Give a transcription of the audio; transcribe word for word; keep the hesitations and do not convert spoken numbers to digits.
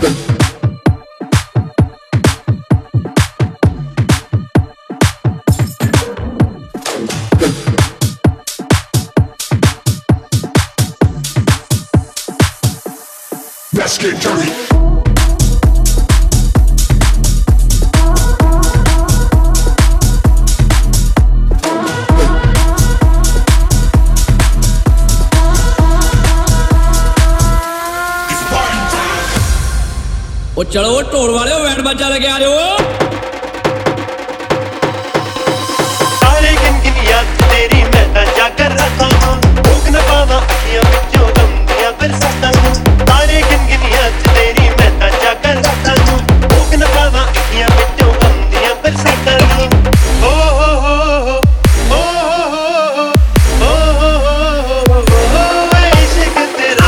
Let's get dirty. ਉਹ ਚਲੋ ਢੋਲ ਵਾਲਿਓ ਬੈਂਡ ਬਾਜਾ ਲੈ ਕੇ ਆ ਜਾਓ ਸਾਰੇ ਗਿਣਗਿਣੀਆਂ ਤੇਰੀ ਮੈਂ ਤਾਂ ਜਾਗਰ ਰੱਖਾਂ ਭੁੱਖ ਨਾ ਪਾਵਾਂ ਅੱਖੀਆਂ ਵਿੱਚੋਂ ਗੰਦੀਆਂ ਬਰਸਾਤਾਂ ਨੂੰ ਸਾਰੇ ਗਿਣਗਿਣੀਆਂ ਤੇਰੀ ਮੈਂ ਤਾਂ ਜਾਗਰ ਰੱਖਾਂ ਭੁੱਖ ਨਾ ਪਾਵਾਂ ਅੱਖੀਆਂ ਵਿੱਚੋਂ ਗੰਦੀਆਂ ਬਰਸਾਤਾਂ ਨੂੰ ਹੋ ਹੋ ਹੋ ਹੋ ਹੋ ਹੋ ਹੋ ਇਸ਼ਕ ਤੇਰਾ